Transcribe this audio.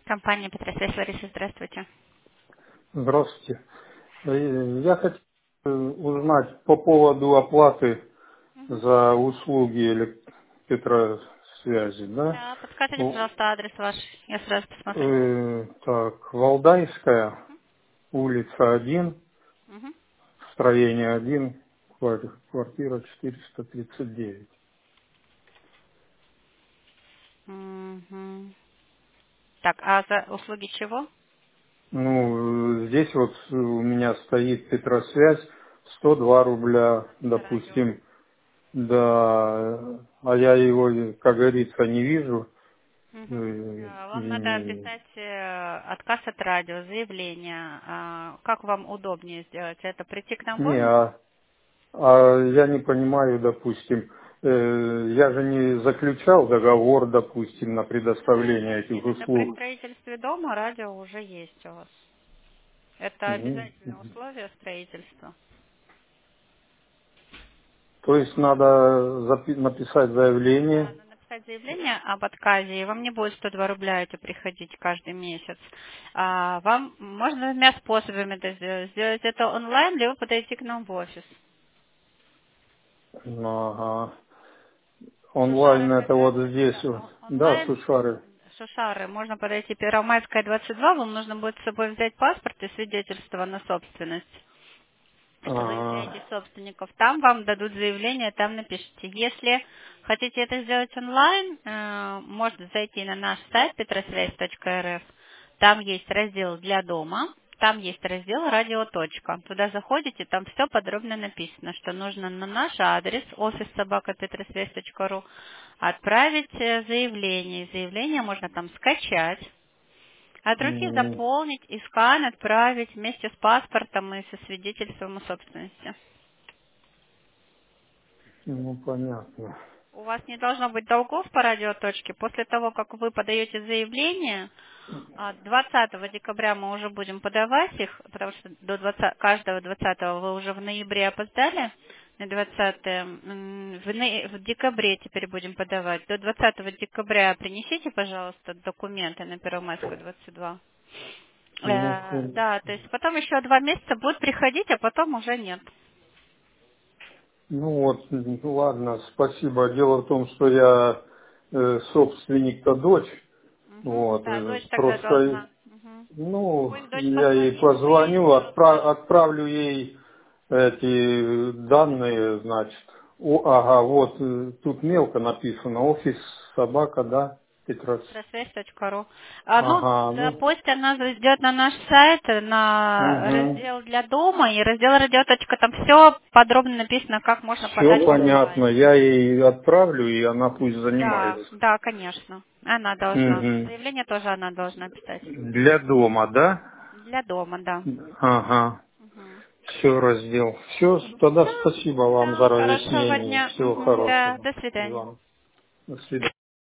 Компания Петросвязь, Лариса, здравствуйте. Здравствуйте. Я хотел узнать по поводу оплаты Мгм. за услуги электросвязи, да? Да, подскажите, Ну, пожалуйста, адрес ваш, я сразу посмотрю. Так, Валдайская, улица 1, Мгм. строение 1, квартира 439. Мгм. Так, а за услуги чего? Ну, здесь вот у меня стоит Петросвязь, 102 рубля, Это радио. допустим, да, а я его, как говорится, не вижу. Мгм. Э, Вам надо и- писать отказ от радио, заявление. Как вам удобнее сделать это? Прийти к нам в Не, офис? я не понимаю, допустим, я же не заключал договор, допустим, на предоставление этих Именно при услуг. строительстве дома радио уже есть у вас. Это Мгм. обязательное условие строительства. То есть надо написать Да, заявление. надо написать заявление об отказе, и вам не будет 102 рубля это приходить каждый месяц. Вам можно двумя способами это сделать. Сделать это онлайн, либо подойти к нам в офис. Ага. Шушары Онлайн это вот проверка, здесь да, вот. Да, онлайн, Сушары. Шушары, можно подойти Первомайская, 22, вам нужно будет с собой взять паспорт и свидетельство на собственность, что вы Ага. являетесь собственников. Там вам дадут заявление, там напишите. Если хотите это сделать онлайн, можно зайти на наш сайт petrosвязь.рф. Там есть раздел «Для дома», там есть раздел «Радиоточка». Туда заходите, там все подробно написано, что нужно на наш адрес office@petrosвязь.ру отправить заявление. Заявление можно там скачать, от руки М, заполнить и скан отправить вместе с паспортом и со свидетельством о собственности. Ну, понятно. У вас не должно быть долгов по радиоточке. После того, как вы подаете заявление, 20 декабря мы уже будем подавать их, потому что до 20, каждого 20 вы уже в ноябре опоздали, на 20 в декабре теперь будем подавать. До 20 декабря принесите, пожалуйста, документы на Первомайскую, 22. Ну, Да, то есть потом еще 2 месяца будут приходить, а потом уже нет. ну вот, ну ладно, спасибо. Дело в том, что я собственник-то дочь. Мгм. Вот, Да, дочь тогда просто, должна. Мгм. ну, Пусть дочь я ей позвонит, вы ей позвоню, все расскажете. отправлю ей эти данные, значит. Ага, вот, тут мелко написано, офис собака, да, Петрос. Просвязь.ру. Ну, Ага, да, ну, пусть она зайдет на наш сайт, на угу. раздел для дома, и раздел радиоточка, там все подробно написано, как можно подать Все в понятно, онлайне. я ей отправлю, и она пусть Да, занимается. да, конечно. Она должна. Угу. Заявление тоже она должна писать. Для дома, да? Для дома, да. Ага. Мгм. Все раздел. Все, тогда Да, спасибо вам за да, хорошего разъяснение. дня. Всего Мгм, да, хорошего. до свидания. Вам. До свидания.